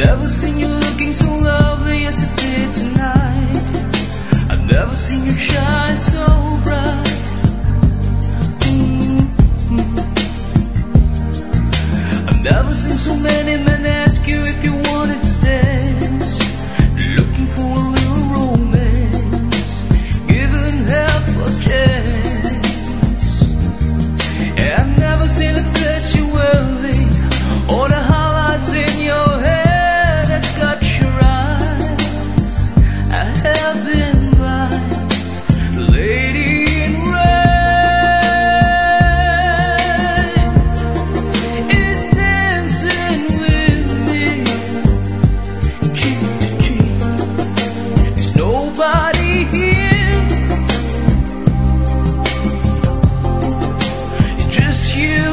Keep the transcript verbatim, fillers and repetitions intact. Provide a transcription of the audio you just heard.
Never seen you looking so lovely as I did tonight. I've never seen you shine so bright. Mm-hmm. I've never seen so many men ask you if you wanted to dance, looking for a little romance, giving half a chance. And I've never seen a dress you wearing or the highlights in your hair. Have been blind, lady in red is dancing with me, cheek to cheek. There's nobody here, just you.